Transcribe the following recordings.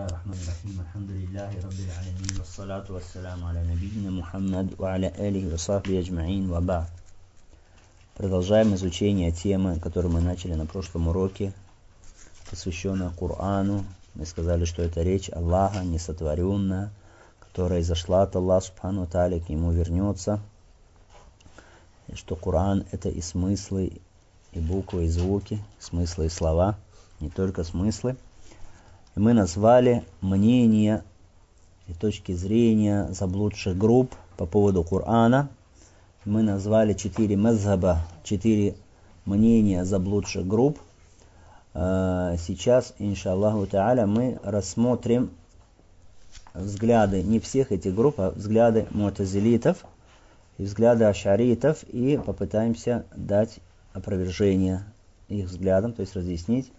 الله الرحمن الرحيم الحمد لله رب العالمين والصلاة والسلام على نبينا Мухаммад وعلى آله وصحبه أجمعين وبعد. Продолжаем изучение темы, которую мы начали на прошлом уроке, посвященной Корану. Мы сказали, что это речь Аллаха, несотворенная, которая изошла от Аллаха Субхану Тааля, к Нему вернется. И что Коран — это и смыслы, и буквы, и звуки, смыслы и слова, не только смыслы. И мы назвали мнения и точки зрения заблудших групп по поводу Корана. Мы назвали 4 мазхаба, 4 мнения заблудших групп. Сейчас, иншаллаху та'аля, мы рассмотрим взгляды не всех этих групп, а взгляды му'тазилитов и взгляды ашаритов, и попытаемся дать опровержение их взглядам, то есть разъяснить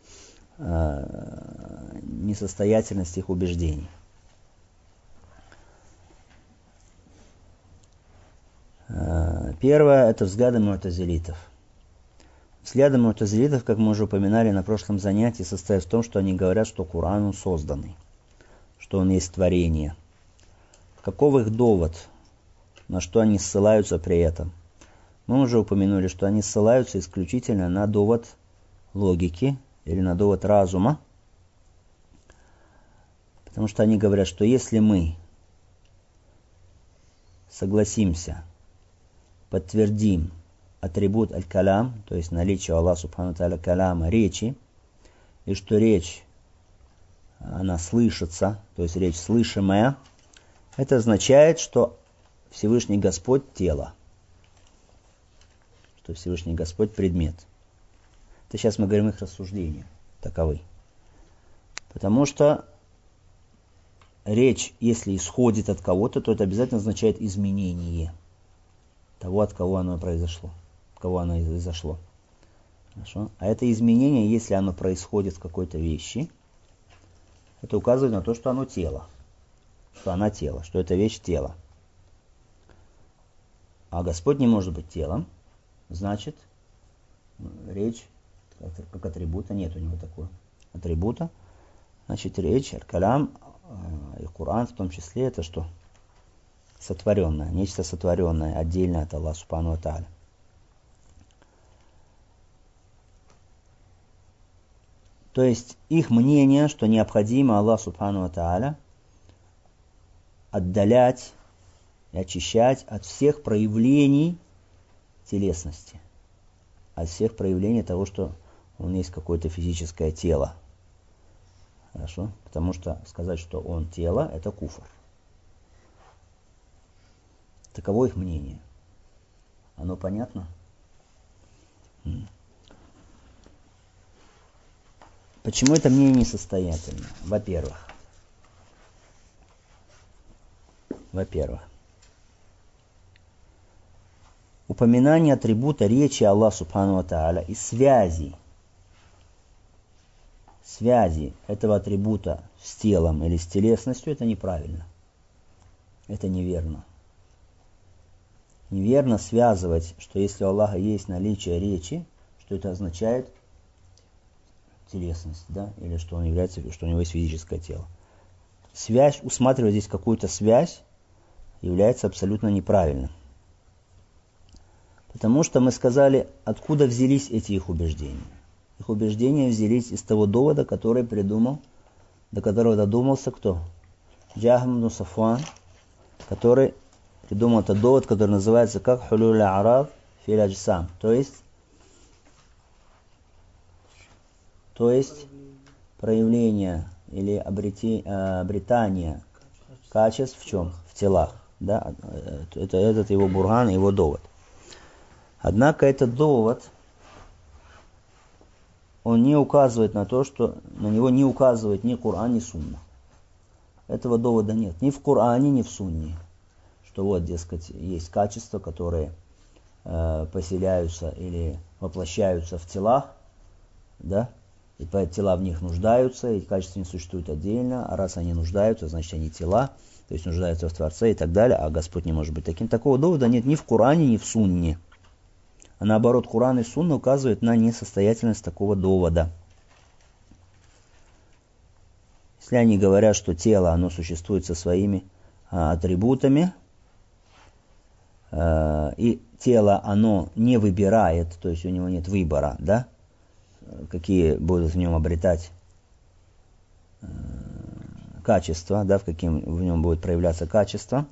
несостоятельность их убеждений. Первое — это взгляды му'тазилитов. Взгляды му'тазилитов, как мы уже упоминали на прошлом занятии, состоят в том, что они говорят, что Коран он созданный, что он есть творение. Каков их довод, на что они ссылаются при этом? Мы уже упомянули, что они ссылаются исключительно на довод логики или на довод разума, потому что они говорят, что если мы согласимся, подтвердим атрибут аль-калям, то есть наличие Аллаха Субхану Тааля каляма, речи, и что речь, она слышится, то есть речь слышимая, это означает, что Всевышний Господь — тело, что Всевышний Господь — предмет. Это сейчас мы говорим их рассуждения таковы. Потому что речь, если исходит от кого-то, то это обязательно означает изменение того, от кого оно произошло. От кого оно изошло. Хорошо? А это изменение, если оно происходит в какой-то вещи, это указывает на то, что оно тело. Что она тело, что эта вещь тело. А Господь не может быть телом, значит, речь как атрибута, нет у него такого атрибута. Значит, речь, аль-калям и Коран в том числе, это что? Сотворенное, нечто сотворенное, отдельное от Аллаха Субхану Тааля. То есть их мнение, что необходимо Аллаху Субхану Тааля отдалять и очищать от всех проявлений телесности, от всех проявлений того, что он есть какое-то физическое тело. Хорошо? Потому что сказать, что он тело, это куфр. Таково их мнение. Оно понятно? Почему это мнение несостоятельно? Во-первых, упоминание атрибута речи Аллаха Субхану ва Тааля и связи этого атрибута с телом или с телесностью, это неправильно. Это неверно. Неверно связывать, что если у Аллаха есть наличие речи, что это означает телесность, да, или что он является, что у него есть физическое тело. Связь, усматривать здесь какую-то связь, является абсолютно неправильным. Потому что мы сказали, откуда взялись эти их убеждения. Их убеждения взялись из того довода, который придумал, до которого додумался кто? Джахм ибн Сафван, который придумал этот довод, который называется как хулюль араб фил аджсам, то есть проявление или обретание качеств в чем? В телах. Да? Это этот его бурган, его довод. Однако этот довод, он не указывает на то, что на него не указывает ни Коран, ни Сунна. Этого довода нет ни в Коране, ни в Сунне. Что вот, дескать, есть качества, которые поселяются или воплощаются в телах, да, и тела в них нуждаются, и качества не существуют отдельно, а раз они нуждаются, значит они тела, то есть нуждаются в Творце и так далее, а Господь не может быть таким. Такого довода нет ни в Коране, ни в Сунне. А наоборот, Коран и Сунна указывают на несостоятельность такого довода. Если они говорят, что тело, оно существует со своими атрибутами, и тело, оно не выбирает, то есть у него нет выбора, да, какие будут в нем обретать качества, да, в каким в нем будет проявляться качество.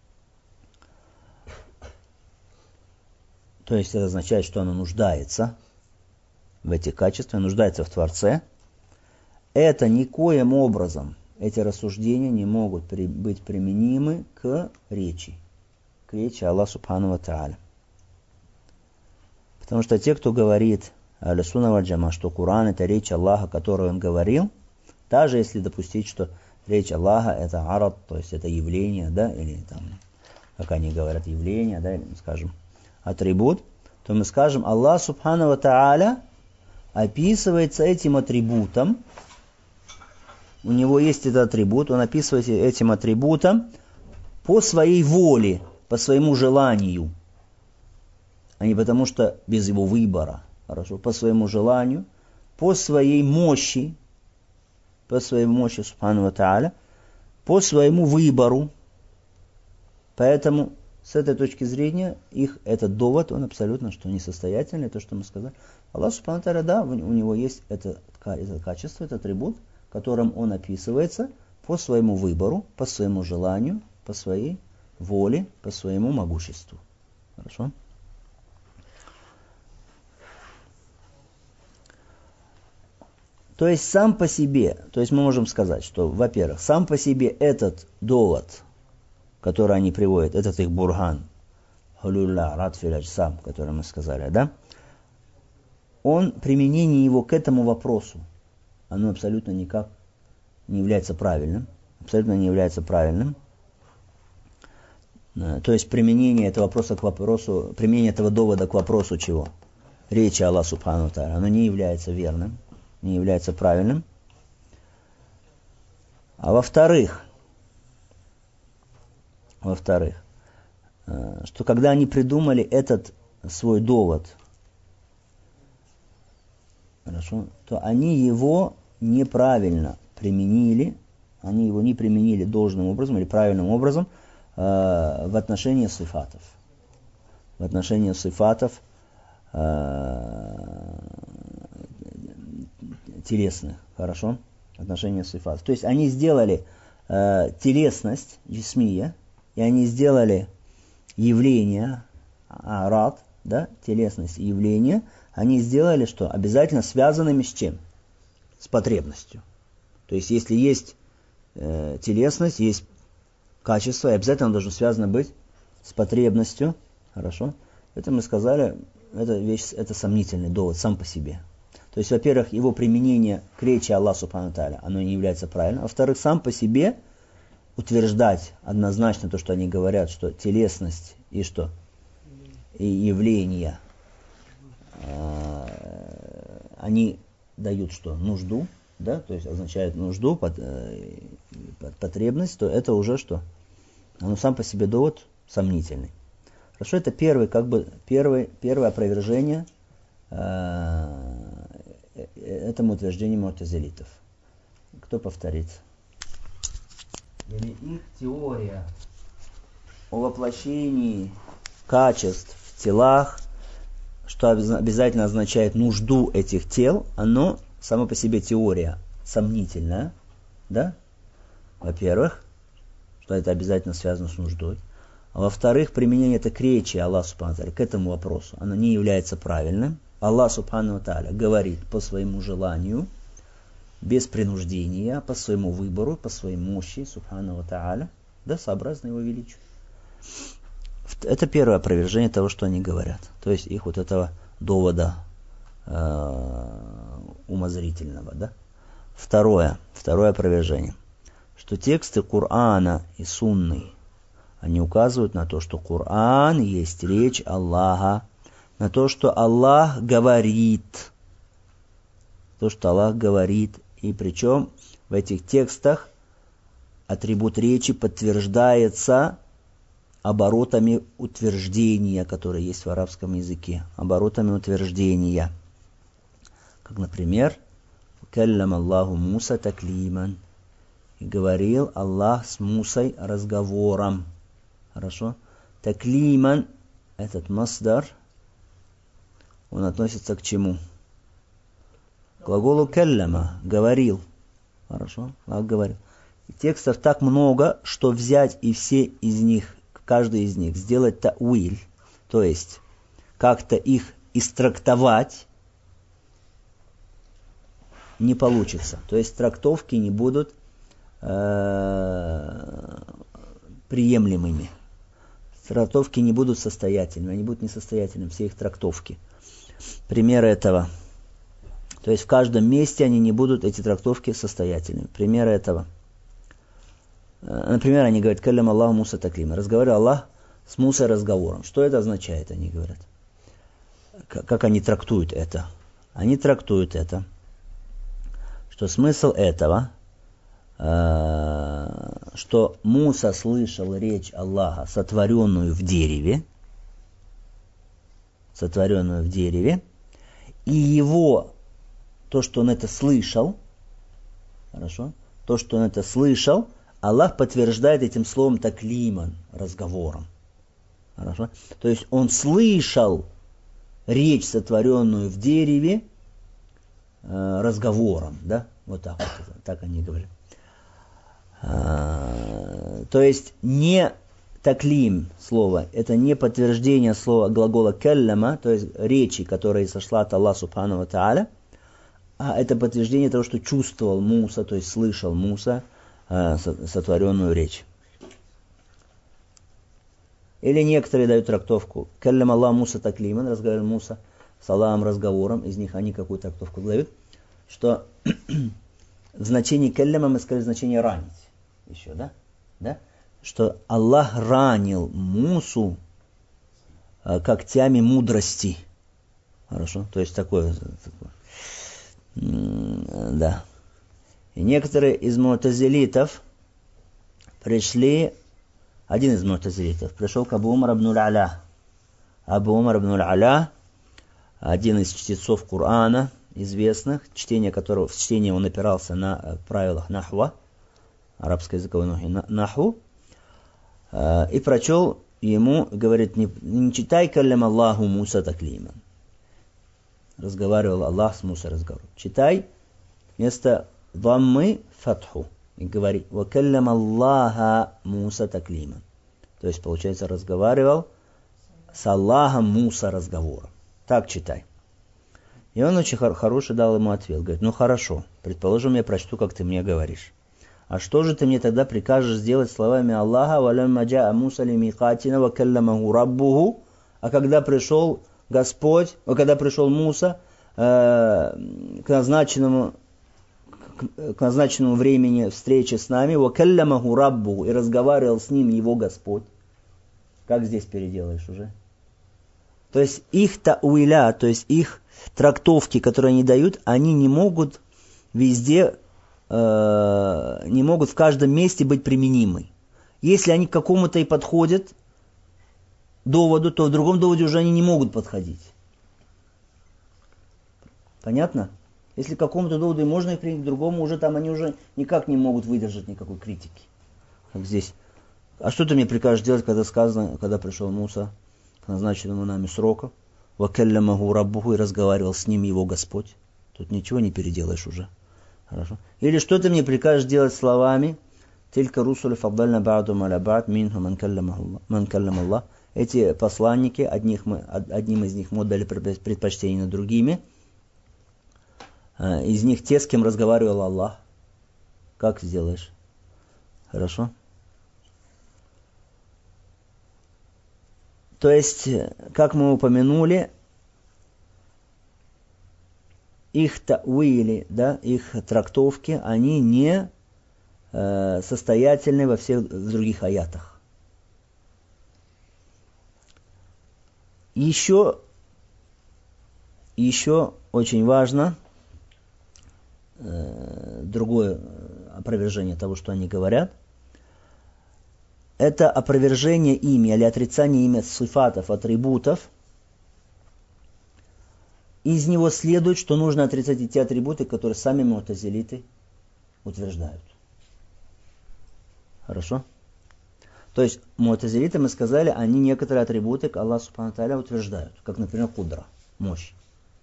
То есть это означает, что оно нуждается в этих качествах, нуждается в Творце. Это никоим образом, эти рассуждения не могут быть применимы к речи Аллаха Субхану ва Тааля. Потому что те, кто говорит Ахлю Сунна валь Джамаа, что Коран это речь Аллаха, которую он говорил, даже если допустить, что речь Аллаха это арад, то есть это явление, да, или там, как они говорят, явление, да, или, скажем, атрибут, то мы скажем, Аллах Субхану ва Тааля описывается этим атрибутом, у него есть этот атрибут, он описывается этим атрибутом по своей воле, по своему желанию, а не потому что без его выбора, хорошо, по своему желанию, по своей мощи Субхану ва Тааля, по своему выбору. Поэтому с этой точки зрения их этот довод, он абсолютно что несостоятельный, то, что мы сказали. Аллах Субхану ва Тааля, да, у него есть это качество, этот атрибут, которым он описывается по своему выбору, по своему желанию, по своей воле, по своему могуществу. Хорошо? То есть сам по себе, то есть мы можем сказать, что, во-первых, сам по себе этот довод, который они приводят, этот их бурган, халюлля, радфиль аджсам, который мы сказали, да, применение его к этому вопросу, оно абсолютно никак не является правильным. Абсолютно не является правильным. То есть применение этого довода к вопросу чего? Речи Аллаха Субхану ва Тааля, оно не является верным, не является правильным. А во-вторых, что когда они придумали этот свой довод, хорошо, то они его неправильно применили, они его не применили должным образом или правильным образом в отношении сифатов. В отношении сифатов телесных, хорошо? В отношении сифатов. То есть они сделали телесность, джисмия, и они сделали явление, арат, да, телесность и явление, они сделали что? Обязательно связанными с чем? С потребностью. То есть, если есть телесность, есть качество, и обязательно оно должно связано быть с потребностью. Хорошо? Это мы сказали, это сомнительный довод сам по себе. То есть, во-первых, его применение к речи Аллаха Субхану ва Тааля, оно не является правильным. А во-вторых, сам по себе утверждать однозначно то, что они говорят, что телесность и что? И явления, они дают что? Нужду, да, то есть означает нужду, потребность, то это уже что? Оно сам по себе довод сомнительный. Хорошо, это первое опровержение этому утверждению му'тазилитов. Кто повторит? Или их теория о воплощении качеств в телах, что обязательно означает нужду этих тел, оно само по себе теория сомнительная, да? Во-первых, что это обязательно связано с нуждой. А во-вторых, применение это к речи Аллаха Субхану ва Тааля, к этому вопросу, оно не является правильным. Аллах Субхану ва Тааля говорит по своему желанию, без принуждения, по своему выбору, по своей мощи, Субхану ва Тааля, да, сообразно его величию. Это первое опровержение того, что они говорят. То есть их вот этого довода умозрительного, да. Второе опровержение, что тексты Корана и Сунны, они указывают на то, что Коран есть речь Аллаха, на то, что Аллах говорит. И причем в этих текстах атрибут речи подтверждается оборотами утверждения, которые есть в арабском языке. Оборотами утверждения. Как, например, «Каллама Аллаху Муса таклиман». И говорил Аллах с Мусой разговором. Хорошо? Таклиман, этот масдар, он относится к чему? К глаголу келлама, говорил. Хорошо? Аллах говорил. И текстов так много, что взять и все из них, каждый из них, сделать тауиль, то есть как-то их истрактовать, не получится. То есть трактовки не будут приемлемыми. Трактовки не будут состоятельными, они будут несостоятельными, все их трактовки. Пример этого. То есть в каждом месте они не будут, эти трактовки, состоятельными. Пример этого. Например, они говорят, «Каллям Аллаху Муса таклима». Разговаривал Аллах с Мусой разговором. Что это означает, они говорят? Как они трактуют это? Они трактуют это, что смысл этого, что Муса слышал речь Аллаха, сотворенную в дереве, и его, то, что он это слышал, хорошо, то, что он это слышал, Аллах подтверждает этим словом таклиман, разговором. Хорошо? То есть он слышал речь, сотворенную в дереве, разговором, да? Вот так вот, так они говорят. То есть не таклим слово, это не подтверждение слова глагола келлама, то есть речи, которая сошла от Аллаха субхану ва тааля, а это подтверждение того, что чувствовал Муса, то есть слышал Муса сотворенную речь. Или некоторые дают трактовку. Келлам Аллах Муса таклиман, разговаривал Муса с Аллахом разговором, из них они какую трактовку дают, что в значении келлама мы сказали значение ранить. Еще, да? Что Аллах ранил Мусу когтями мудрости. Хорошо? То есть такое. Да. И некоторые из му'тазилитов пришли, один из му'тазилитов пришел к Абу Умар ибн аль-Аля. Абу Умар ибн аль-Аля, один из чтецов Корана, известных, в чтении он опирался на правилах нахва, арабско-языковой нахву, и прочел ему, говорит, не читай каллям Аллаху Муса таклиман. Разговаривал Аллах с Мусой разговором. Читай вместо даммы фатху и говори ва каллям Аллаха Муса таклиман. То есть, получается, разговаривал с Аллахом Муса разговором. Так читай. И он очень хороший дал ему ответ. Говорит, ну хорошо, предположим, я прочту, как ты мне говоришь. А что же ты мне тогда прикажешь сделать словами Аллаха? «Валямма джаа Муса лимикатина ва калламаху раббуху». А когда пришел Господь, когда пришел Муса к назначенному времени встречи с нами, «ва калламаху раббуху», и разговаривал с ним его Господь. Как здесь переделаешь уже? То есть их тауиля, то есть их трактовки, которые они дают, они не могут везде, не могут в каждом месте быть применимы. Если они к какому-то и подходят доводу, то в другом доводе уже они не могут подходить. Понятно? Если к какому-то доводу и можно их принять, к другому уже там они уже никак не могут выдержать никакой критики. Как здесь. А что ты мне прикажешь делать, когда сказано, когда пришел Муса к назначенному нами сроку, «Ва калламаху раббуху», и разговаривал с ним его Господь? Тут ничего не переделаешь уже. Хорошо. Или что ты мне прикажешь делать словами «Тилька русули фаддальна ба'дум аля ба'д минху ман каллам Аллах». Эти посланники, одним из них мы отдали предпочтение над другими. Из них те, с кем разговаривал Аллах. Как сделаешь? Хорошо? То есть, как мы упомянули, их тауили, да, их трактовки, они не состоятельны во всех других аятах. Еще очень важно другое опровержение того, что они говорят. Это опровержение ими или отрицание ими сифатов, атрибутов. Из него следует, что нужно отрицать и те атрибуты, которые сами му'тазилиты утверждают. Хорошо? То есть му'тазилиты, мы сказали, они некоторые атрибуты к Аллаху Субхану ва Тааля утверждают, как, например, кудра, мощь.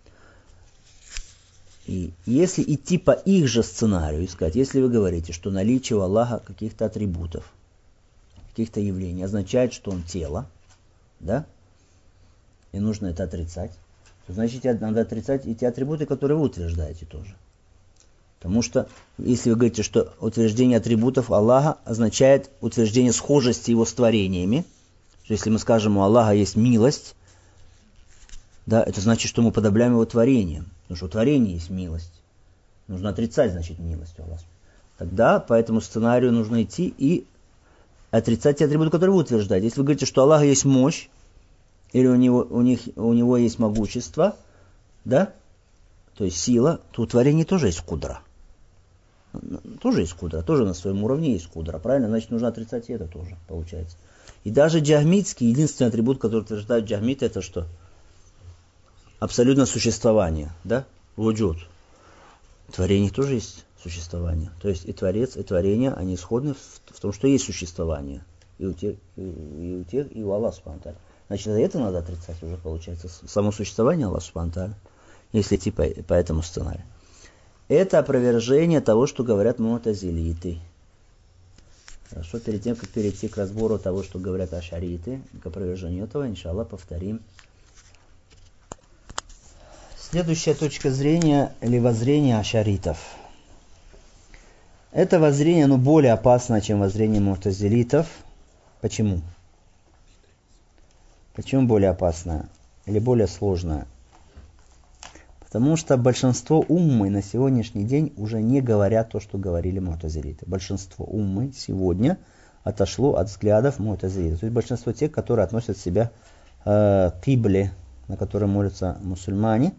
И если идти по их же сценарию, искать, если вы говорите, что наличие у Аллаха каких-то атрибутов, каких-то явлений означает, что он тело, да, и нужно это отрицать, то значит надо отрицать и те атрибуты, которые вы утверждаете тоже. Потому что, если вы говорите, что утверждение атрибутов Аллаха означает утверждение схожести его с творениями, что если мы скажем, у Аллаха есть милость, да, это значит, что мы подобляем его творением. Потому что у творения есть милость. Нужно отрицать, значит, милость у Аллаха. Тогда по этому сценарию нужно идти и отрицать те атрибуты, которые вы утверждаете. Если вы говорите, что у Аллаха есть мощь, или у него есть могущество, да, то есть сила, то у творения тоже есть кудра. Тоже есть кудра, тоже на своем уровне есть кудра, правильно? Значит, нужно отрицать и это тоже, получается. И даже джахмитский, единственный атрибут, который утверждают джахмиты, это что? Абсолютно существование, да? Вуджуд. В творении тоже есть существование. То есть и Творец, и творение, они сходны в том, что есть существование. И у тех, и у Аллаха Субхану ва Тааля. Значит, это надо отрицать уже, получается. Само существование Аллаха Субхану ва Тааля, если идти по этому сценарию. Это опровержение того, что говорят му'тазилиты. Хорошо, перед тем, как перейти к разбору того, что говорят ашариты, к опровержению этого, иншаллах, повторим. Следующая точка зрения или воззрение ашаритов. Это воззрение, оно более опасно, чем воззрение му'тазилитов. Почему? Почему более опасно? Или более сложно? Потому что большинство уммы на сегодняшний день уже не говорят то, что говорили му'тазилиты. Большинство уммы сегодня отошло от взглядов му'тазилитов. То есть большинство тех, которые относят себя к кибле, на которой молятся мусульмане,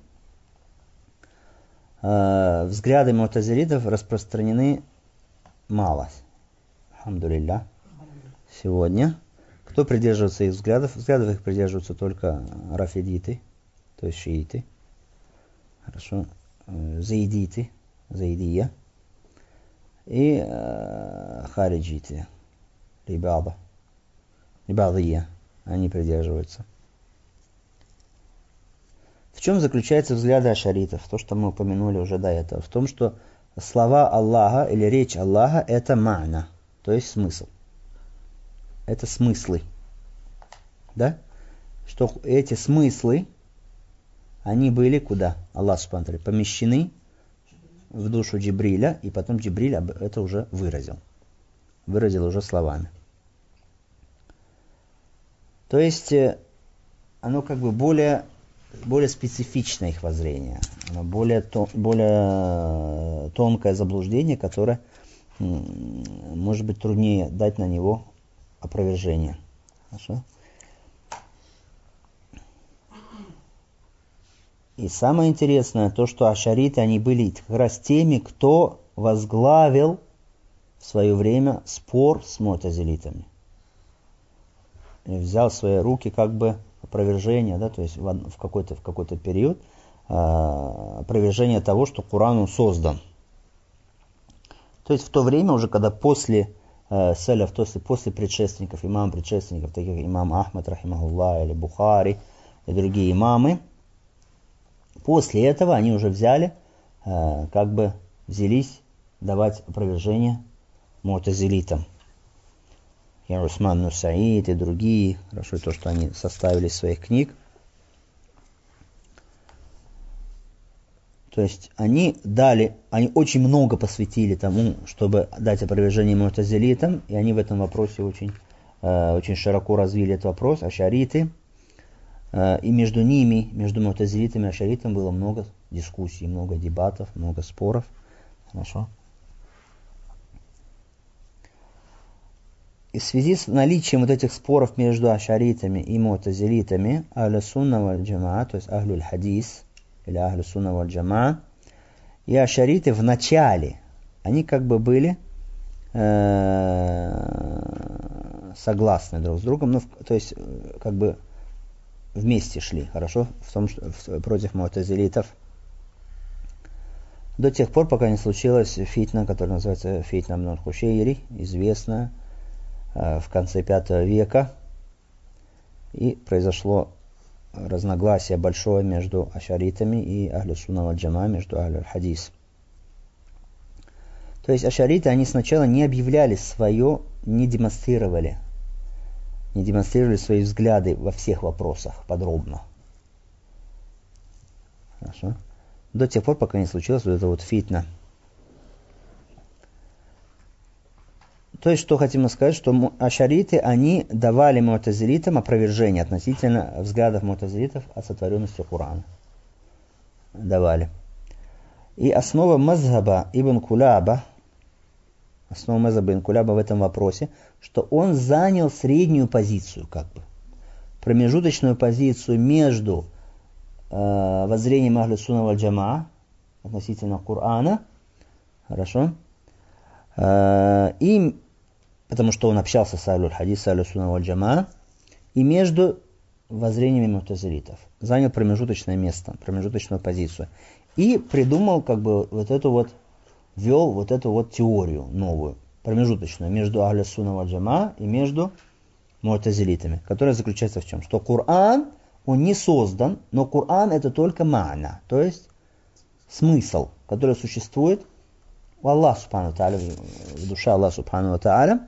взгляды му'тазилитов распространены мало. Алхамдулилля. Сегодня. Кто придерживается их взглядов? Взглядов их придерживаются только рафидиты, то есть шииты. Хорошо. Заидиты, заидия. И хариджиты. Рибадия. Они придерживаются. В чем заключаются взгляды ашаритов? То, что мы упомянули уже до этого. В том, что слова Аллаха или речь Аллаха это ма'на, то есть смысл. Это смыслы. Да? Что эти смыслы, они были куда? Аллах Субхану ва Тааля помещены в душу Джибриля, и потом Джибриль это уже выразил. Выразил уже словами. То есть, оно как бы более специфичное их воззрение. Оно более тонкое заблуждение, которое может быть труднее дать на него опровержение. Хорошо? И самое интересное, то, что ашариты, они были как раз теми, кто возглавил в свое время спор с му'тазилитами. И взял в свои руки как бы опровержение, да, то есть в какой-то период опровержение того, что Коран создан. То есть в то время уже, когда после саляф, то есть после предшественников, предшественников, таких как имам Ахмад, рахимахуллах, или Бухари, и другие имамы, после этого они уже взялись давать опровержение му'тазилитам. И Усман Нусаид и другие, хорошо то, что они составили из своих книг. То есть они очень много посвятили тому, чтобы дать опровержение му'тазилитам, и они в этом вопросе очень широко развили этот вопрос, ашариты. И между ними, между му'тазилитами и ашаритами было много дискуссий, много дебатов, много споров. Хорошо. И в связи с наличием вот этих споров между ашаритами и му'тазилитами, ахлю сунна валь джамаа, то есть ахлю хадис, или ахлю сунна валь джамаа, и ашариты в начале, они как бы были согласны друг с другом, то есть как бы вместе шли, хорошо, против му'тазилитов. До тех пор, пока не случилась фитна, которая называется фитна Ибн аль-Кушейри, известная, в конце V века. И произошло разногласие большое между ашаритами и ахлю сунна валь джамаа, между ахлю хадис. То есть ашариты, они сначала не объявляли свое, не демонстрировали свои взгляды во всех вопросах подробно. Хорошо. До тех пор, пока не случилось вот это вот фитна. То есть, что хотим сказать, что ашариты, они давали му'тазилитам опровержение относительно взглядов му'тазилитов о сотворенности Корана. Давали. И основа мазхаба Ибн Куляба в этом вопросе, что он занял среднюю позицию, промежуточную позицию между воззрением ахлю сунна валь джамаа относительно Корана, хорошо, и потому что он общался с ахлю хадис, с ахлю сунна валь джамаа, и между воззрениями му'тазилитов. Занял промежуточное место, промежуточную позицию. И придумал ввел вот эту вот теорию новую, промежуточную, между ахлю сунна валь джамаа и между му'тазилитами, которая заключается в чем? Что Коран, он не создан, но Коран это только ма'на, то есть смысл, который существует у Аллаха субхану ва тааля, в душе Аллаха субхану ва тааля.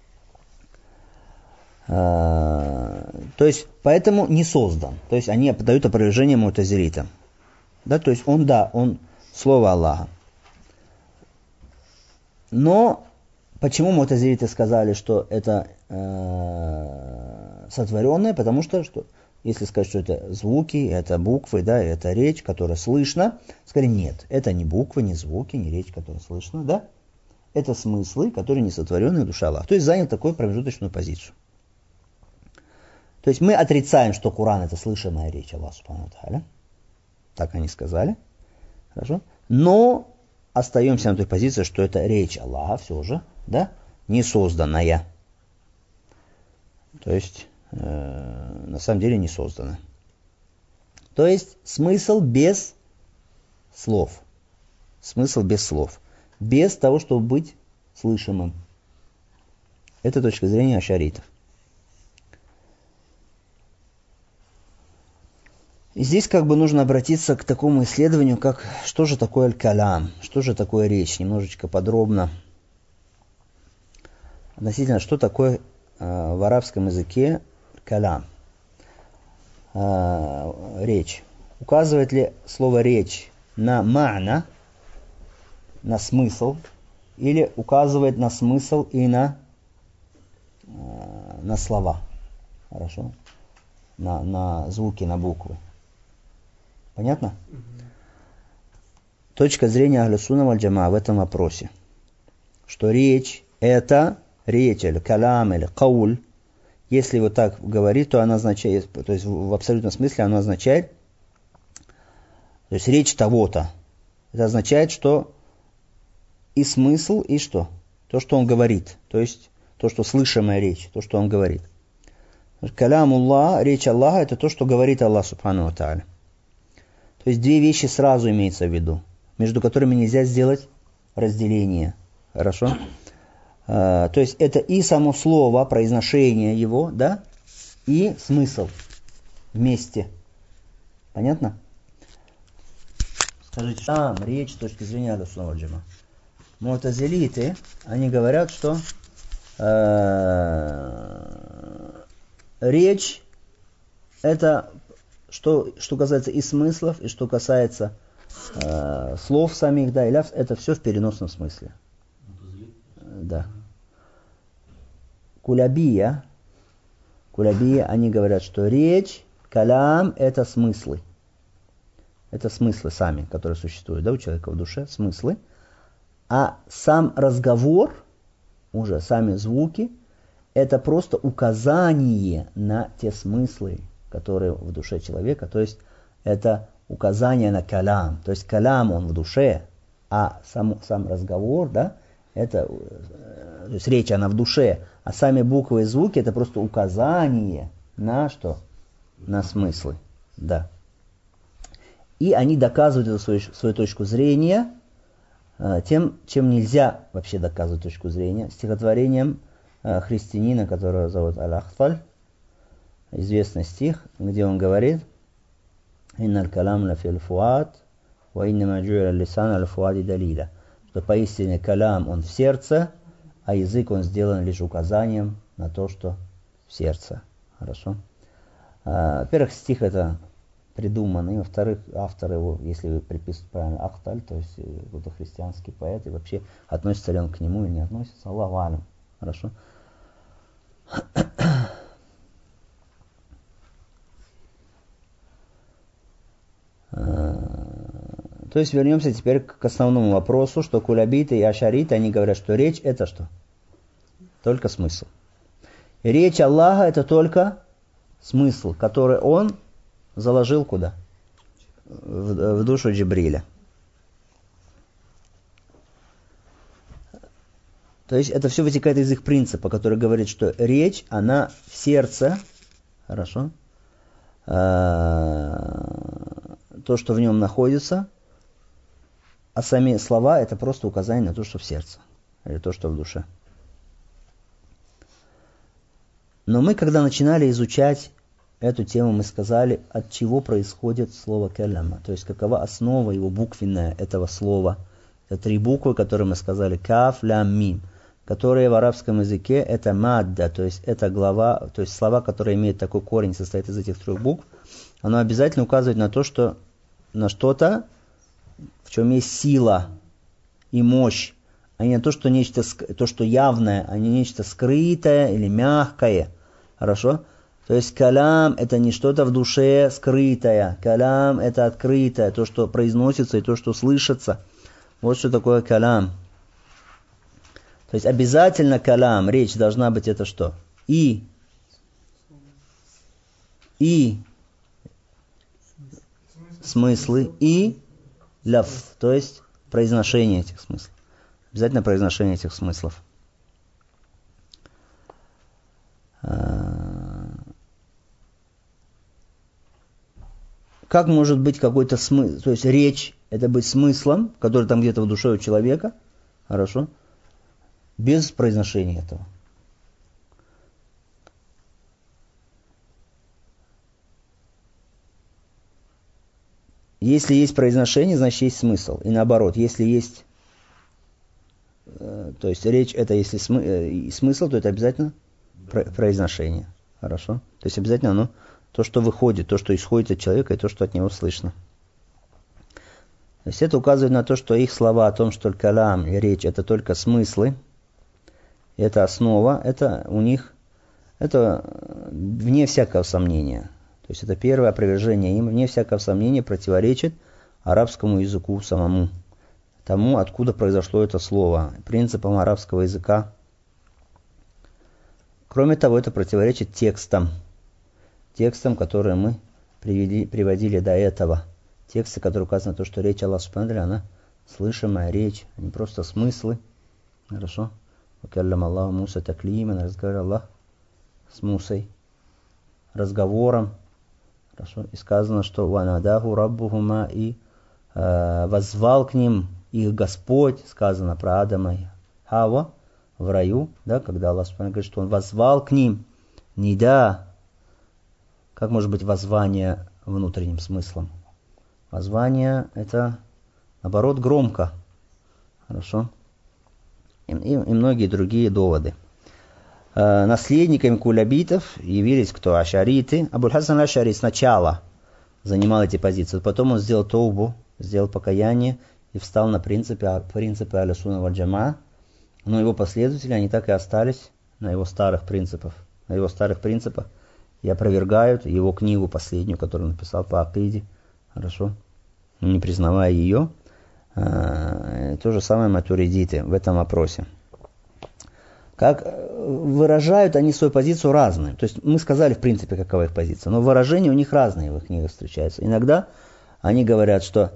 То есть, поэтому не создан. То есть, они подают опровержение му'тазилитам. Да, то есть, он слово Аллаха. Но, почему му'тазилиты сказали, что это сотворенное? Потому что, если сказать, что это звуки, это буквы, да, это речь, которая слышна, сказали, нет, это не буквы, не звуки, не речь, которая слышна, да? Это смыслы, которые не сотворенные в душе Аллаха. То есть, занял такую промежуточную позицию. То есть мы отрицаем, что Коран это слышимая речь Аллаха субхану ва тааля. Так они сказали. Хорошо. Но остаемся на той позиции, что это речь Аллаха все же, да, не созданная. То есть, на самом деле не создана. То есть, смысл без слов. Смысл без слов. Без того, чтобы быть слышимым. Это точка зрения ашаритов. И здесь нужно обратиться к такому исследованию, что же такое аль-калям, что же такое речь, немножечко подробно. Относительно, что такое в арабском языке калям, речь. Указывает ли слово речь на ма'на, на смысл, или указывает на смысл и на слова, хорошо, на звуки, на буквы. Понятно? Точка зрения ахлю сунна валь джамаа в этом вопросе, что речь это речь, или калям, или кауль, если вот так говорить, то она означает, то есть в абсолютном смысле она означает, то есть речь того-то. Это означает, что и смысл, и что? То, что он говорит, то есть то, что слышимая речь, то, что он говорит. Калям Аллах, речь Аллаха, это то, что говорит Аллах субхану ва тааля. То есть две вещи сразу имеется в виду, между которыми нельзя сделать разделение. Хорошо? То есть это и само слово, произношение его, да, и смысл вместе. Понятно? Скажите, там речь с точки зрения ахлю сунна валь джамаа. Му'тазилиты, они говорят, что речь это что касается и смыслов, и что касается слов самих, да, и ляфз, это все в переносном смысле. Да. Кулябия, они говорят, что речь, калям, это смыслы. Это смыслы сами, которые существуют, да, у человека в душе, смыслы. А сам разговор, уже сами звуки, это просто указание на те смыслы, которые в душе человека. То есть это указание на калям. То есть калям он в душе, а сам разговор, да, это, то есть речь она в душе, а сами буквы и звуки это просто указание на что? На смыслы. Да. И они доказывают эту свою точку зрения тем, чем нельзя вообще доказывать точку зрения, стихотворением христианина, которого зовут Аль-Ахталь. Известный стих, где он говорит: «Инналь калам ла фил фуад, ва иннама джу'иля лисан аль фуади далиля». Что поистине калам он в сердце, а язык он сделан лишь указанием на то, что в сердце. Хорошо. Во-первых, стих это придуманный. Во-вторых, автор его, если вы приписываете правильно, Ахталь, то есть какой-то христианский поэт, и вообще относится ли он к нему или не относится, Аллаху алям. Хорошо. То есть вернемся теперь к основному вопросу, что кулябиты и ашариты, они говорят, что речь это что? Только смысл. И речь Аллаха это только смысл, который он заложил куда? В душу Джибриля. То есть это все вытекает из их принципа, который говорит, что речь, она в сердце, хорошо, то, что в нем находится, а сами слова это просто указание на то, что в сердце, или то, что в душе. Но мы, когда начинали изучать эту тему, мы сказали, от чего происходит слово каляма, то есть какова основа его буквенная этого слова. Это 3 буквы, которые мы сказали, каф, лям, мим, которые в арабском языке это мадда, то есть это глава, то есть слова, которые имеют такой корень, состоят из этих 3 букв, оно обязательно указывает на то, что на что-то, в чем есть сила и мощь, а не на то, что нечто, то, что явное, а не нечто скрытое или мягкое. Хорошо? То есть калям это не что-то в душе скрытое. Калям это открытое, то, что произносится и то, что слышится. Вот что такое калям. То есть обязательно калям, речь должна быть это что? И смыслы, и ляф, то есть произношение этих смыслов. Обязательно произношение этих смыслов. Как может быть какой-то смысл, то есть речь, это быть смыслом, который там где-то в душе у человека, хорошо, без произношения этого. Если есть произношение, значит есть смысл. И наоборот, если есть, то есть речь это если смысл, то это обязательно произношение. Хорошо? То есть обязательно оно, то, что выходит, то, что исходит от человека, и то, что от него слышно. То есть это указывает на то, что их слова о том, что калам и речь это только смыслы, это основа, это у них, это вне всякого сомнения. То есть это первое опровержение им, вне всякого сомнения, противоречит арабскому языку самому, тому, откуда произошло это слово, принципам арабского языка. Кроме того, это противоречит текстам, которые мы приводили до этого. Тексты, которые указаны на то, что речь Аллаха Субхану ва Тааля, она слышимая речь, а не просто смыслы. Хорошо? «Вакаллама Аллаху Муса таклиман», разговаривал Аллах с Мусой разговором. Хорошо? И сказано, что «Ванадаху раббухума», и возвал к ним их Господь, сказано про Адама и Хава в раю, да, когда Аллах Субхану говорит, что Он возвал к ним. Нида. Как может быть воззвание внутренним смыслом? Воззвание это, наоборот, громко. Хорошо? И многие другие доводы. Наследниками кулябитов явились кто? Ашариты. Абуль-Хасан Ашари сначала занимал эти позиции, потом он сделал таубу, сделал покаяние и встал на принципы Ахлю-Сунна валь Джамаа. Но его последователи, они так и остались на его старых принципах. И опровергают его книгу последнюю, которую он написал по акиде. Хорошо? Не признавая ее. То же самое матуридиты в этом вопросе. Как выражают они свою позицию разную. То есть мы сказали, в принципе, какова их позиция. Но выражения у них разные в их книгах встречаются. Иногда они говорят, что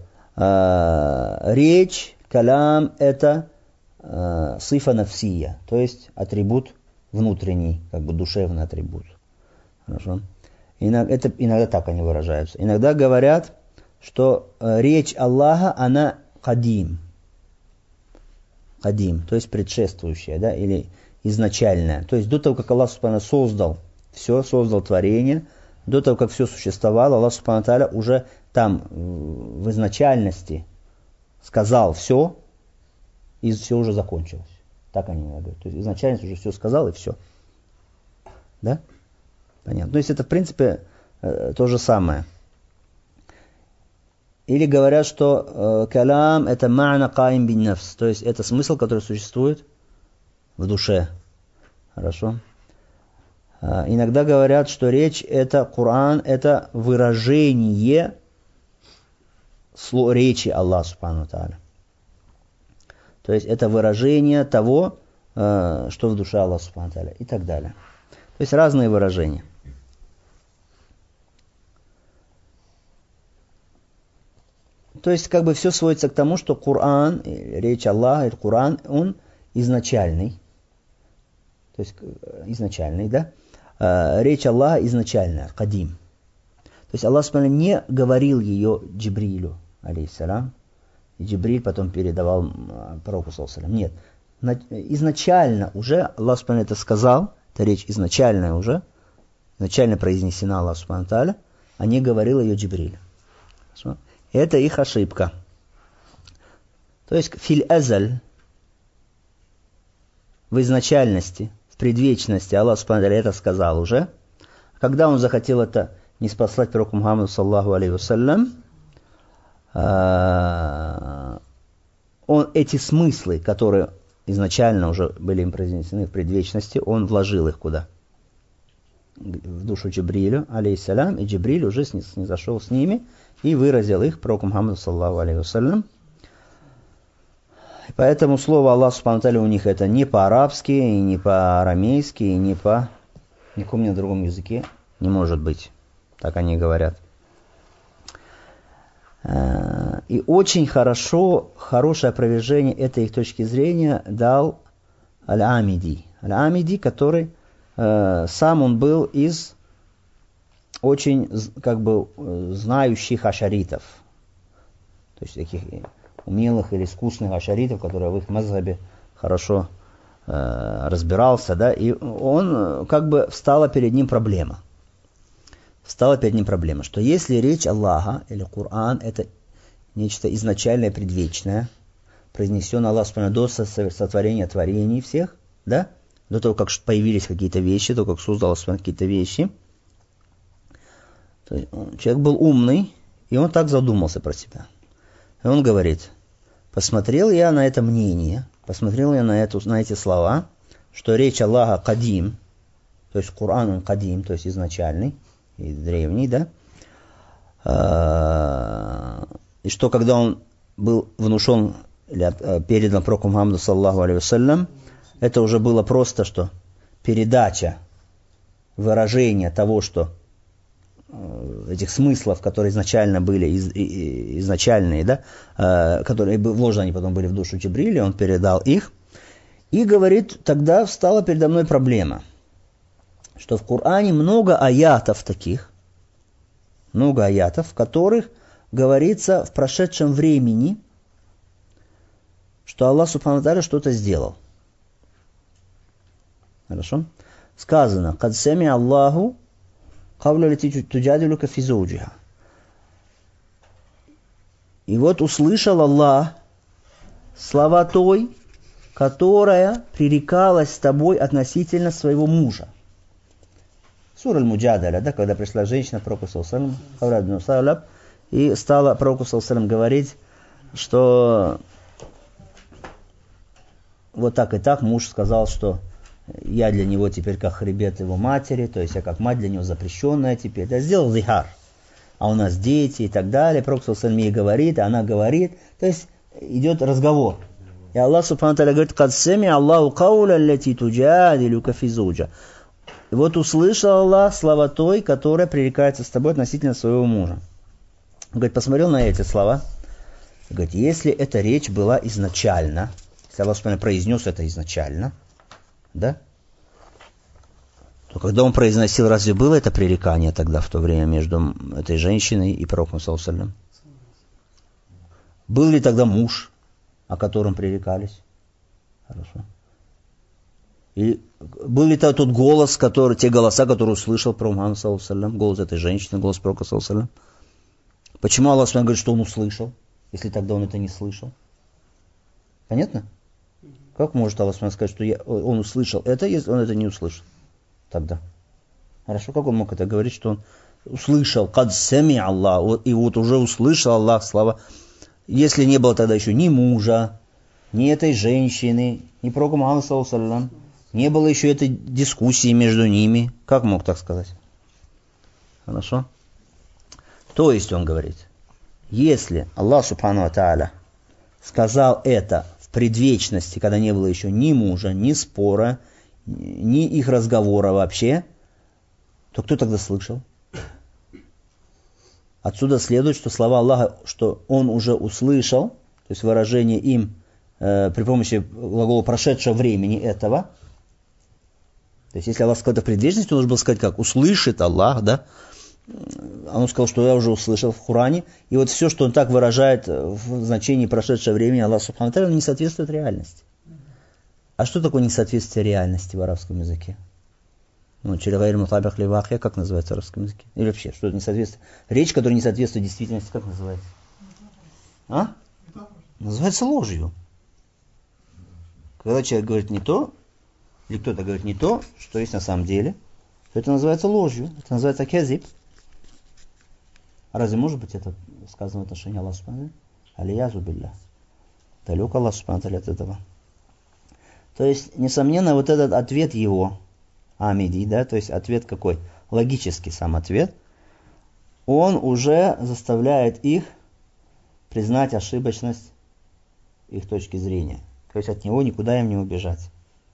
речь, калям это сифа нафсия. То есть атрибут внутренний, как бы душевный атрибут. Хорошо? Иногда так они выражаются. Иногда говорят, что речь Аллаха, она кадим. Кадим, то есть предшествующая, да, или изначальное. То есть до того, как Аллах Субхану создал все, создал творение, до того, как все существовало, Аллах Субхану Тааля уже там в изначальности сказал все, и все уже закончилось. Так они говорят. То есть изначально уже все сказал, и все. Да? Понятно. То есть это, в принципе, то же самое. Или говорят, что калам это ма'на каим бин нафс. То есть это смысл, который существует в душе. Хорошо? Иногда говорят, что речь это Коран, это выражение речи Аллаха Субхану Тааля. То есть это выражение того, что в душе Аллаха Субхану Тааля и так далее. То есть разные выражения. То есть как бы все сводится к тому, что Коран, речь Аллаха, Коран, он изначальный. То есть изначальный, да? Речь Аллаха изначальная, кадим. То есть Аллах Субхану не говорил ее Джибрилю, алейхиссалям, и Джибриль потом передавал пророку, саллаллаху алейхи. Нет. Изначально уже Аллах Субхану это сказал, это речь изначальная уже, изначально произнесена Аллах Субхану Тааля, а не говорил ее Джибриль. Это их ошибка. То есть филь азаль, в изначальности, в предвечности Аллах Субхану Тааля это сказал уже. Когда он захотел это ниспослать пророку Мухаммаду саллаллаху алейхи вассалям, он эти смыслы, которые изначально уже были им произнесены в предвечности, он вложил их куда? В душу Джибрилю, алейхиссалям, и Джибриль уже снизошел с ними и выразил их пророку Мухаммаду саллаллаху алейхи вассалям. Поэтому слово Аллах Субхану Тааля у них это не по-арабски, и не по-арамейски, и не по никаком другом языке не может быть. Так они говорят. И очень хорошее опровержение этой их точки зрения дал Аль-Амиди. Аль-Амиди, который сам он был из очень как бы знающих ашаритов. То есть таких умелых или искусных ашаритов, которые в их мазхабе хорошо разбирался, да, и он как бы встала перед ним проблема. Встала перед ним проблема, что если речь Аллаха или Коран это нечто изначальное, предвечное, произнесенное Аллахом до сотворения творений всех, да, до того, как появились какие-то вещи, до того, как создал Аллах какие-то вещи, то человек был умный, и он так задумался про себя. И он говорит, посмотрел я на это мнение, посмотрел я на эти слова, что речь Аллаха кадим, то есть Коран он кадим, то есть изначальный, и древний, да, и что когда он был внушен или передан пророку Мухаммаду саллаллаху алейхи вассалям, это уже было просто что передача, выражение того, что этих смыслов, которые изначально были, изначальные, да, которые вложены они потом были в душу Джибриля, он передал их, и говорит, тогда встала передо мной проблема, что в Коране много аятов таких, много аятов, в которых говорится в прошедшем времени, что Аллах Субхану Тааля что-то сделал. Хорошо? Сказано, «Кад сами Аллаху кавля лати туджадилука фи зауджиха». И вот услышал Аллах слова той, которая пререкалась с тобой относительно своего мужа. Сура Аль-Муджадаля, да, когда пришла женщина к пророку саллаллаху алейхи вассалям, и стала пророку саллаллаху алейхи вассалям говорить, что вот так и так муж сказал, что я для него теперь как хребет его матери, то есть я как мать для него запрещенная теперь. Я сделал зихар, а у нас дети и так далее. Пророк саллаллаху алейхи вассалям ей говорит, а она говорит, то есть идет разговор. И Аллах Субхану Тааля говорит, «Кад сами Аллаху кауля лати туджадилука фи зауджиха». И вот услышал Аллах слова той, которая пререкается с тобой относительно своего мужа. Он говорит, посмотрел на эти слова. Он говорит, если эта речь была изначально, если Аллах произнес это изначально, да, то когда он произносил, разве было это пререкание тогда, в то время, между этой женщиной и пророком саллаллаху алейхи вассалям? Был ли тогда муж, о котором пререкались? Хорошо. И был ли тот голос, те голоса, которые услышал про Мухаммад, голос этой женщины, голос пророка, саллаллаху. Почему Аллах говорит, что он услышал, если тогда он это не слышал? Понятно? Как может Аллах сказать, что он услышал это, если он это не услышал тогда? Хорошо, как он мог это говорить, что он услышал, кад сами Аллах, и вот уже услышал Аллах слова, если не было тогда еще ни мужа, ни этой женщины, ни пророка Мухаммада, саллаллаху, не было еще этой дискуссии между ними. Как мог так сказать? Хорошо? То есть он говорит, если Аллах Субхану ва Тааля сказал это в предвечности, когда не было еще ни мужа, ни спора, ни их разговора вообще, то кто тогда слышал? Отсюда следует, что слова Аллаха, что он уже услышал, то есть выражение им при помощи глагола прошедшего времени этого. То есть если Аллах сказал это в предвечности, он должен был сказать как? Услышит Аллах, да? Он сказал, что я уже услышал в Коране. И вот все, что он так выражает в значении прошедшего времени, Аллах Субхану ва Тааля, не соответствует реальности. А что такое несоответствие реальности в арабском языке? Черегайр мутабих ливахья, как называется в арабском языке? Или вообще, что это несоответствие? Речь, которая не соответствует действительности, как называется? А? Называется ложью. Когда человек говорит не то, или кто-то говорит не то, что есть на самом деле, то это называется ложью. Это называется кезиб. А разве может быть это сказано в отношении Аллаха Субхану? Алиязу билля. Далек Аллах Субхану от этого. То есть, несомненно, вот этот ответ его, Амиди, да, то есть ответ какой? Логический сам ответ, он уже заставляет их признать ошибочность их точки зрения. То есть от него никуда им не убежать.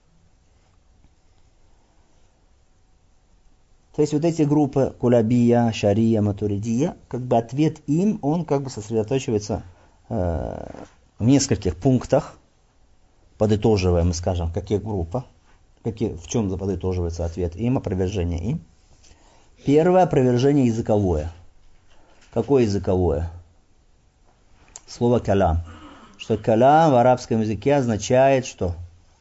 То есть вот эти группы Кулябия, Шария, Матуридия, как бы ответ им, он как бы сосредоточивается в нескольких пунктах, подытоживая, мы скажем, какие группы, в чем подытоживается ответ им, опровержение им. Первое опровержение языковое. Какое языковое? Слово калям. Что калям в арабском языке означает что?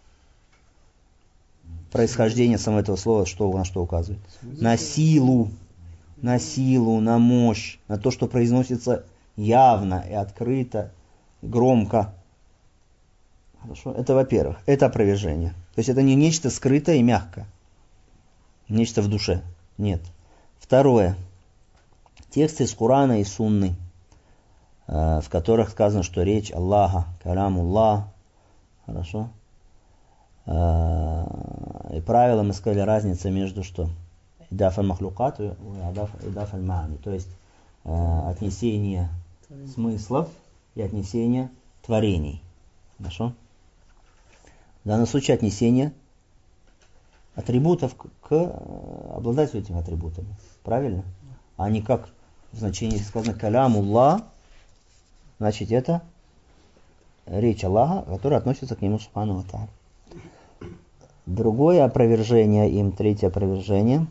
Происхождение самого этого слова, на что указывает? На силу, на мощь, на то, что произносится явно и открыто, громко. Хорошо? Это, во-первых, это опровержение. То есть это не нечто скрытое и мягкое, нечто в душе. Нет. Второе. Тексты из Корана и Сунны, в которых сказано, что речь Аллаха, калямуллах, хорошо? И правило мы сказали, разница между что? Идаф аль-махлюкат и идаф аль-маани. То есть отнесение смыслов и отнесение творений. Хорошо? В данном случае отнесение атрибутов к обладателю этими атрибутами. Правильно? А не как в значении сказано калямуллах, значит это речь Аллаха, которая относится к нему субхану ва тааля. Другое опровержение им, третье опровержение,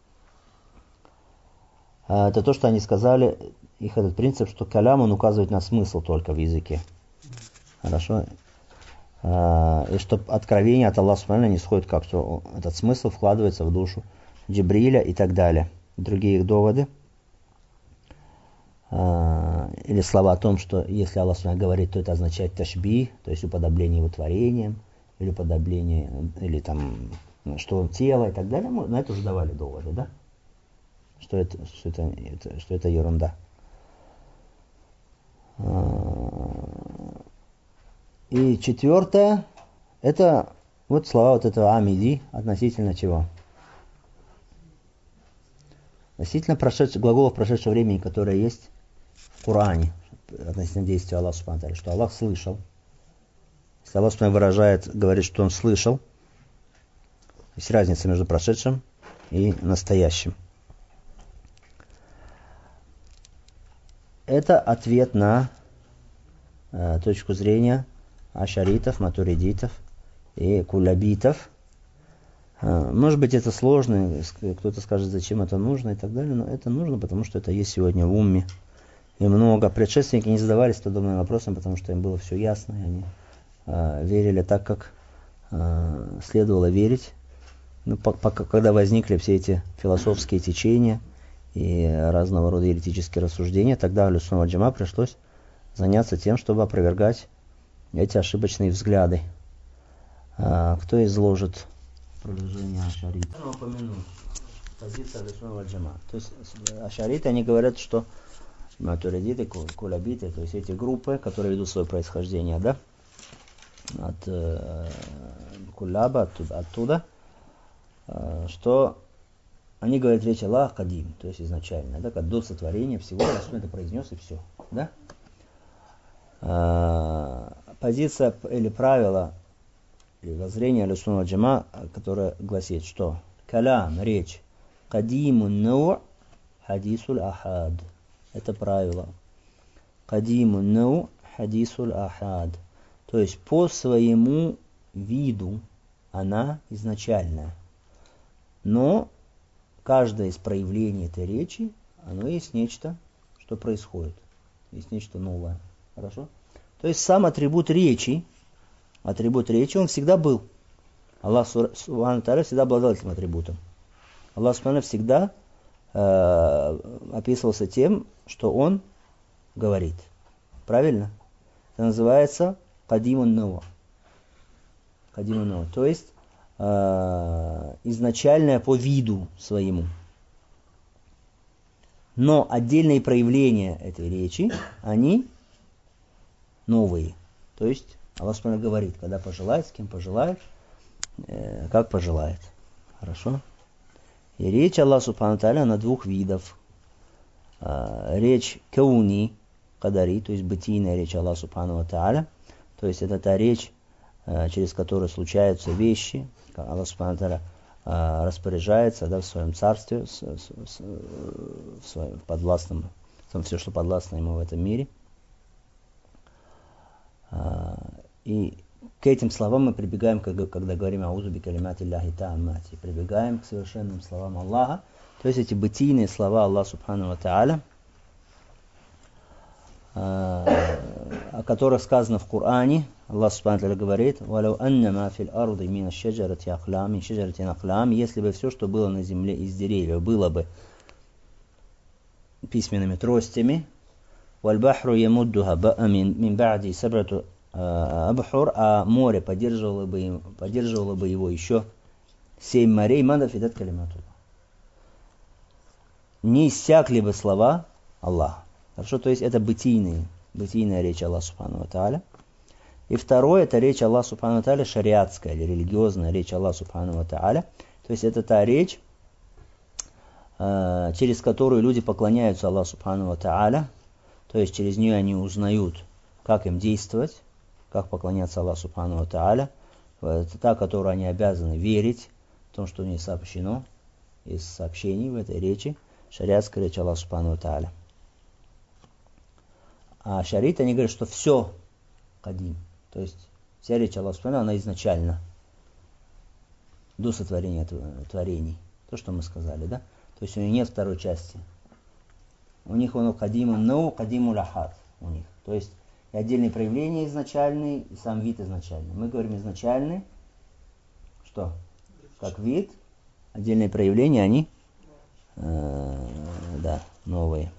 это то, что они сказали, их этот принцип, что калям, он указывает на смысл только в языке. Хорошо? И что откровение от Аллаха Субхану не сходит как, что этот смысл вкладывается в душу Джибриля и так далее. Другие их доводы. Или слова о том, что если Аллах Субхану говорит, то это означает ташбих, то есть уподобление его творением, или уподобление, или там, что он тело и так далее. Мы на это уже давали доводы, да? Что это ерунда. И четвертое, это вот слова вот этого амиди относительно чего? Относительно глаголов прошедшего времени, которые есть в Коране, относительно действия Аллаха Субхану ва Тааля, что Аллах слышал. Если Аллах Субхану говорит, что он слышал, есть разница между прошедшим и настоящим. Это ответ на точку зрения ашаритов, матуридитов и кулябитов. Может быть, это сложно, кто-то скажет, зачем это нужно и так далее, но это нужно, потому что это есть сегодня в умме. И много предшественники не задавались подобным вопросом, потому что им было все ясно, и они верили так, как следовало верить, когда возникли все эти философские течения и разного рода еретические рассуждения, тогда Ахлю-Сунна валь Джамаа пришлось заняться тем, чтобы опровергать эти ошибочные взгляды. Кто изложит продолжение ашарита? Я упомянул позицию Ахлю-Сунна валь Джамаа. То есть ашариты, они говорят, что матуридиты, кулабиты, то есть эти группы, которые ведут свое происхождение, да, от кулаба, оттуда, что они говорят речь Аллах кадим, то есть изначально, да, как до сотворения всего, Расул это произнес и все, да. Позиция или правило, или воззрение Ахлю-Сунна валь Джамаа, которое гласит, что калам, речь, кадимун нау, хадисуль ахад. Это правило. Кадимун нау, хадисуль ахад. То есть по своему виду она изначальная. Но каждое из проявлений этой речи, оно есть нечто, что происходит. Есть нечто новое. Хорошо? То есть сам атрибут речи, он всегда был. Аллах Субхану Тааля всегда обладал этим атрибутом. Аллах Субхану всегда описывался тем, что он говорит. Правильно? Это называется кадимун нау. То есть изначальное по виду своему. Но отдельные проявления этой речи, они новые. То есть Аллах Субхану говорит, когда пожелает, с кем пожелает, как пожелает. Хорошо? И речь Аллаха Субхану Тааля на двух видов. Речь кауни, кадари, то есть бытийная речь Аллаха Субхану Тааля. То есть это та речь, через которую случаются вещи. Аллах Субхану Тааля распоряжается, да, в своем царстве, в своем подвластном, все, что подвластно ему в этом мире. И к этим словам мы прибегаем, когда говорим «Аузу би калимати Аллахи тааммати». Прибегаем к совершенным словам Аллаха. То есть эти бытийные слова Аллаха Субхану ва Тааля, о которых сказано в Коране. Аллах Субхану ва Тааля говорит: «Валау анна ма фил арди мина шаджарати аклам», если бы все, что было на земле из деревьев, было бы письменными тростями, «Вальбахру ямуддуха мин ба'ди сабрату абхур», а море поддерживало бы его еще 7 морей, мада фидат калиматуллах. Не иссякли бы слова Аллаха. Хорошо, то есть это бытийная речь Аллаха Субхану ва Тааля. И второе, это речь Аллаха Субхану ва Тааля, шариатская или религиозная речь Аллаха Субхану ва Тааля. То есть это та речь, через которую люди поклоняются Аллаху Субхану ва Тааля. То есть через нее они узнают, как им действовать, как поклоняться Аллаху Субхану ва Тааля. Это та, которую они обязаны верить в том, что у них сообщено из сообщений в этой речи, шариатская речь Аллаха Субхану ва Тааля. А шариты, они говорят, что все кадим. То есть вся речь Аллаха Субхану, она изначально, до сотворения творений. То, что мы сказали, да? То есть у них нет второй части. У них оно кадиму нау, кадиму лахат. У них. То есть и отдельные проявления изначальные, и сам вид изначальный. Мы говорим изначальный, что? Как вид, отдельные проявления, они новые.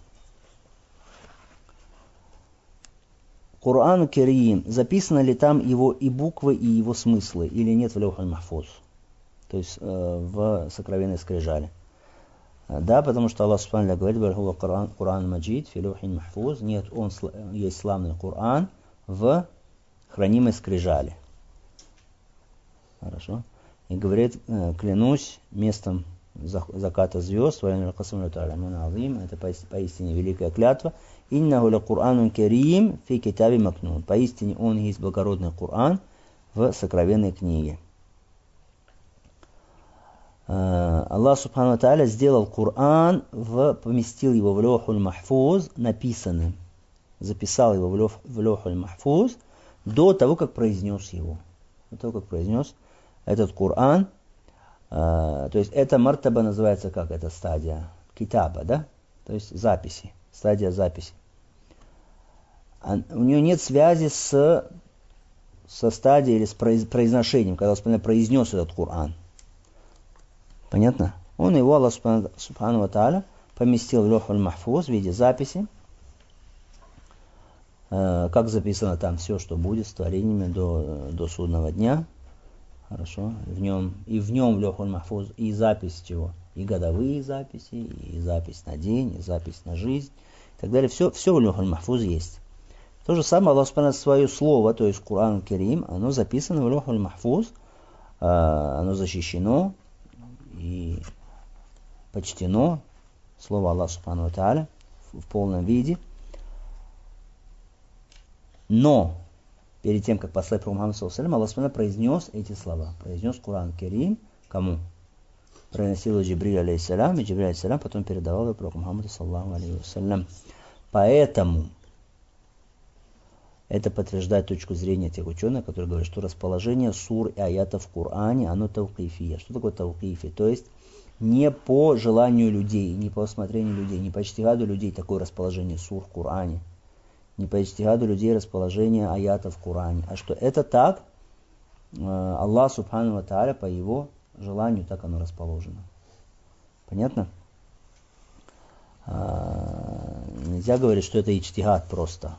Кур'ан Карим, записано ли там его и буквы, и его смыслы, или нет в Лаухуль Махфуз, то есть в сокровенной скрижали. Да, потому что Аллах Субхану говорит: Кур'ан Маджид, фи Лаухин Махфуз, нет, он есть славный Кур'ан в хранимой скрижали. Хорошо. И говорит: клянусь местом заката звезд, это поистине великая клятва. Иннаху ля Кур'анун Карим фи китаби макнун. Поистине он есть благородный Кур'ан в сокровенной книге. Аллах Субхану ва Тааля сделал Кур'ан, поместил его в Лаухуль Махфуз написанным. Записал его в Лаухуль Махфуз до того, как произнес его. До того, как произнес этот Кур'ан. То есть эта мартаба называется как? Это стадия китаба, да? То есть записи. Стадия записи. У нее нет связи с со стадии или с произношением, когда Аллах произнес этот Коран. Понятно? Он его, Аллах Субхану ва Тааля, поместил в Лохуль Махфуз в виде записи, как записано там все, что будет с творениями до судного дня. Хорошо. В нем в Лохуль Махфуз и запись чего? И годовые записи, и запись на день, и запись на жизнь, и так далее. Все в Лохуль Махфуз есть. То же самое Аллах Субхану свое слово, то есть Кур'ан Карим, оно записано в Лохуль Махфуз, оно защищено и почтено, слово Аллаха Субхану ва Тааля в полном виде. Но перед тем, как послать пророка Мухаммада саллаллаху алейхи ва саллям, Аллах Субхану произнес эти слова. Произнес Кур'ан Карим кому? Приносил Джибриль алейхиссалям, и Джибриль алейхиссалям потом передавал его пророку Мухаммаду саллаллаху алейхи ва саллям. Поэтому это подтверждает точку зрения тех ученых, которые говорят, что расположение сур и аятов в Коране, оно таукифия. Что такое таукифия? То есть не по желанию людей, не по усмотрению людей, не по иджтигаду людей такое расположение сур в Коране, не по иджтигаду людей расположение аятов в Коране, а что это так, Аллах Субхану ва Тааля по его желанию так оно расположено. Понятно? Нельзя говорить, что это иджтигад просто.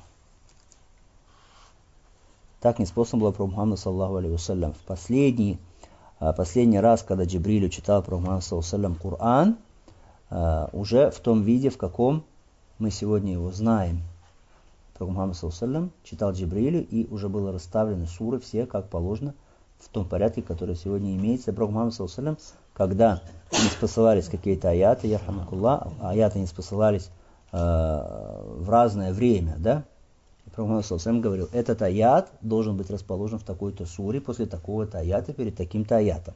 Так неспособно было пророк Мухаммад саллаллаху алейхи ва саллям. В последний раз, когда Джибрилю читал пророк Мухаммад саллаллаху алейхи ва саллям Коран, уже в том виде, в каком мы сегодня его знаем. Пророк Мухаммад саллаллаху алейхи ва саллям читал Джибрилю, и уже было расставлены суры все, как положено, в том порядке, который сегодня имеется. Пророк Мухаммад саллаллаху алейхи ва саллям, когда не спосылались какие-то аяты, ярхамакуллах, аяты не спосылались в разное время, да? Пророк Мухаммад саллаллаху алейхи ва саллям говорил, этот аят должен быть расположен в такой-то суре, после такого-то аята, перед таким-то аятом.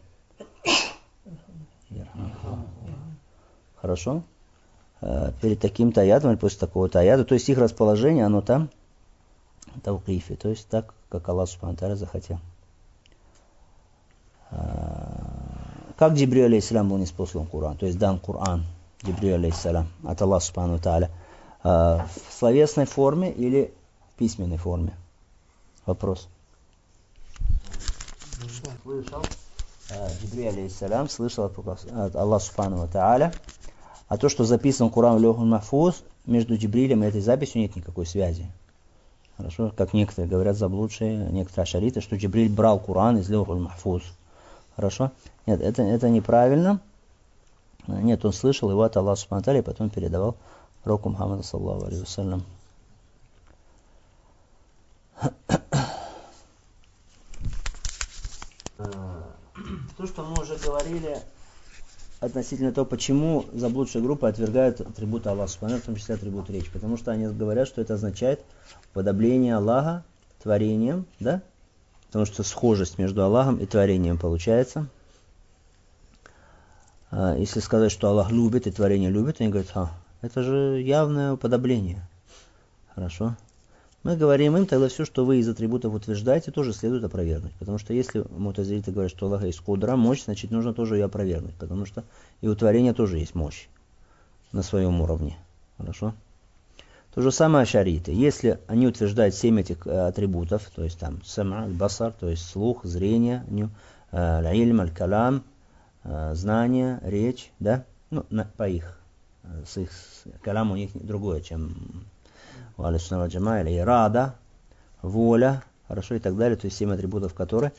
Хорошо? Перед таким-то аятом или после такого-то аята. То есть их расположение, оно там таукифи. То есть так, как Аллах Субхану ва Тааля захотел. Как Джибриль алейхиссалям был ниспослан Коран, то есть дан Коран Джибриль алейхиссалям от Аллаха Субхану ва Тааля в словесной форме или в письменной форме? Вопрос. Слышал. Джибриль алейхиссалям слышал от Аллаха Субхану ва Тааля. А то, что записан Коран в Лохуль Махфуз, между Джибрилем и этой записью нет никакой связи. Хорошо? Как некоторые говорят заблудшие, некоторые ашариты, что Джибриль брал Коран из Лохуль Махфуз. Хорошо? Нет, это неправильно. Нет, он слышал его от Аллаха Субхану ва Тааля и потом передавал пророку Мухаммаду саллаллаху алейхи ва саллям. То, что мы уже говорили относительно того, почему заблудшие группы отвергают атрибуты Аллаха Субхану ва Тааля, в том числе атрибут речи. Потому что они говорят, что это означает уподобление Аллаха творением, да? Потому что схожесть между Аллахом и творением получается. Если сказать, что Аллах любит и творение любит, они говорят, это же явное уподобление. Хорошо? Мы говорим им, тогда все, что вы из атрибутов утверждаете, тоже следует опровергнуть. Потому что если мутазилиты говорят, что Аллах есть кудра, мощь, значит нужно тоже ее опровергнуть. Потому что и у творения тоже есть мощь на своем уровне. Хорошо? То же самое ашариты. Если они утверждают 7 этих атрибутов, то есть там сама, аль-басар, то есть слух, зрение, аль-ильм, аль-калам, знание, речь, да? Ну, по их. С их калам у них другое, чем у аль-сунна валь-джамаа, или ирада, воля, хорошо, и так далее, то есть 7 атрибутов, которые,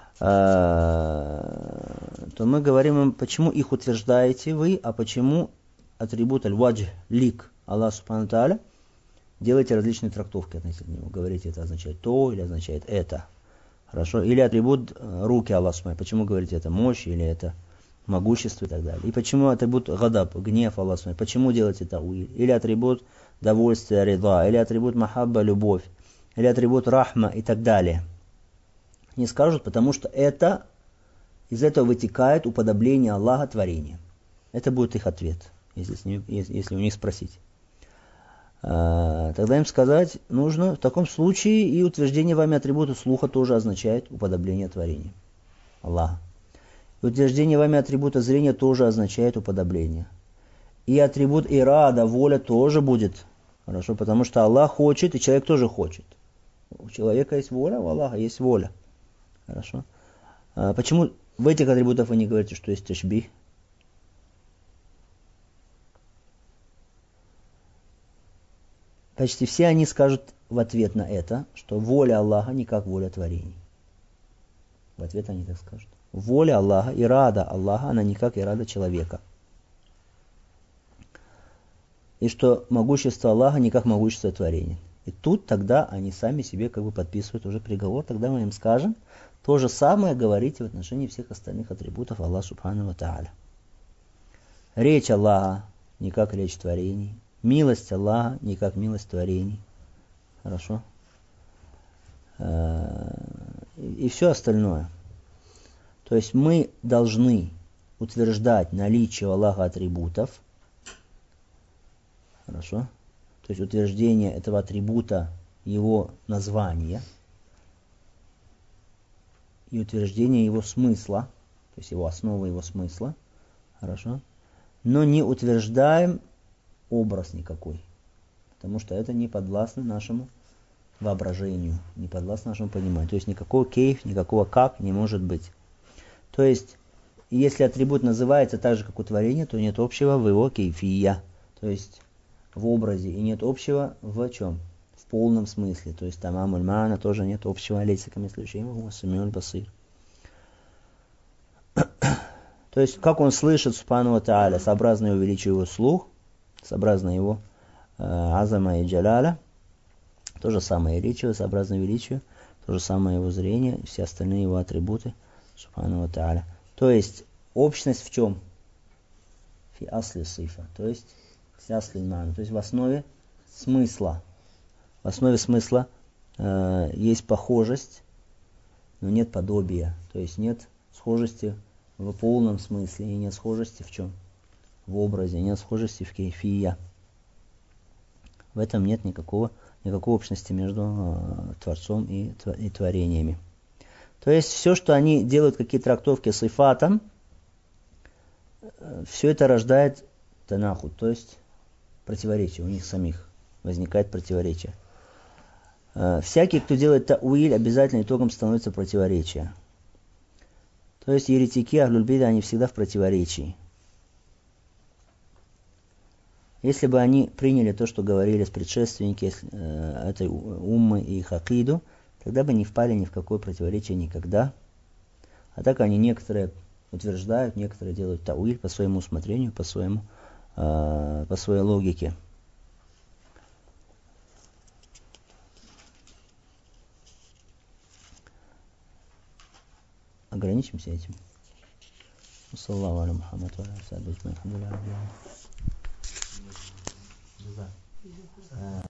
то мы говорим им, почему их утверждаете вы, а почему атрибут аль-ваджх, лик, Аллах Субхану ва Тааля, делаете различные трактовки относительно него. Говорите, это означает то, или означает это. Хорошо? Или атрибут руки Аллаха Субхану. Почему говорите, это мощь, или это могущество и так далее. И почему атрибут гадаб, гнев Аллаха Субхану. Почему делаете тауиль? Или атрибут довольствия, рида. Или атрибут махабба, любовь. Или атрибут рахма и так далее. Не скажут, потому что это, из этого вытекает уподобление Аллаха творения. Это будет их ответ, если у них спросить. Тогда им сказать нужно, в таком случае и утверждение вами атрибута слуха тоже означает уподобление творения Аллаха. И утверждение вами атрибута зрения тоже означает уподобление. И атрибут ирада, воля тоже будет. Хорошо, потому что Аллах хочет, и человек тоже хочет. У человека есть воля, у Аллаха есть воля. Хорошо. Почему в этих атрибутах вы не говорите, что есть ташбих? Почти все они скажут в ответ на это, что воля Аллаха не как воля творений. В ответ они так скажут. Воля Аллаха, ирада Аллаха, она не как ирада человека. И что могущество Аллаха не как могущество творения. И тут тогда они сами себе как бы подписывают уже приговор, тогда мы им скажем, то же самое говорите в отношении всех остальных атрибутов Аллаха Субхану ва Тааля. Речь Аллаха не как речь творений. Милость Аллаха не как милость творений. Хорошо? И все остальное. То есть мы должны утверждать наличие у Аллаха атрибутов. Хорошо? То есть утверждение этого атрибута, его названия и утверждение его смысла, то есть его основы, его смысла. Хорошо? Но не утверждаем образ никакой, потому что это не подвластно нашему воображению, не подвластно нашему пониманию. То есть никакого кейф, никакого как не может быть. То есть, если атрибут называется так же, как у творения, то нет общего в его кейфия, то есть в образе, и нет общего в чем? В полном смысле. То есть там амуль-мана тоже нет общего. Алейса камислющим, самиуль басир. То есть, как он слышит Субхану ва Тааля, сообразно его величию его слух, сообразно его азама и джаляля, то же самое и речь его, сообразно величию, то же самое его зрение и все остальные его атрибуты Субхану ва Тааля. То есть, общность в чем? Фи асли сифа, то есть фи асли мана, то есть в основе смысла. В основе смысла есть похожесть, но нет подобия, то есть нет схожести в полном смысле, и нет схожести в чем? В образе, нет схожести в кейфия. В этом нет никакой общности между Творцом и творениями. То есть все, что они делают, какие трактовки с ифатом, все это рождает танахуд, то есть противоречие, у них самих возникает противоречие. Всякий, кто делает тауиль, обязательно итогом становится противоречие. То есть еретики, ахлюль-бида, они всегда в противоречии. Если бы они приняли то, что говорили предшественники этой уммы и их акиду, тогда бы не впали ни в какое противоречие никогда. А так они некоторые утверждают, некоторые делают тауиль по своему усмотрению, по своей логике. Ограничимся этим. Саллаллаху аля Мухаммад ва аля сахбихи, алхамдулиллахи.